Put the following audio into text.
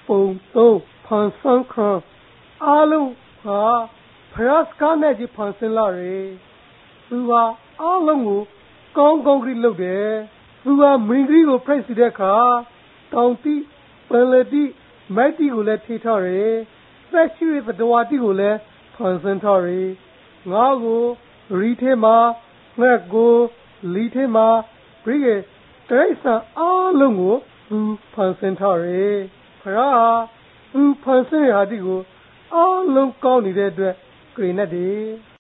ပုံသုံးဖန်ဆန်းခံအားလုံးဟာဖျားစကားနဲ့ကြီးဖန်ဆင်းလာတယ်သူဟာအားလုံးကိုကောင်းကောင်းကြီးလုပ်တယ်သူဟာမင်းကြီးကိုဖိတ်စီတဲ့အခါတောင်တိပင်လယ်တိမိုက်တိကိုလည်းထိထားတယ်သက်ရှိတဲ့တဝါတိကိုလည်းဖန်ဆင်းထားတယ်ငါကိုရီထဲမှာငှက်ကိုလီထဲမှာပြီးရဲ့တရိษံအားလုံးကိုသူဖန်ဆင်းထားတယ်ဖျားဟာသူဖန်ဆင်းရာတိကိုအားလုံးကောင်းနေတဲ့အတွက်ကြွေနဲ့တယ်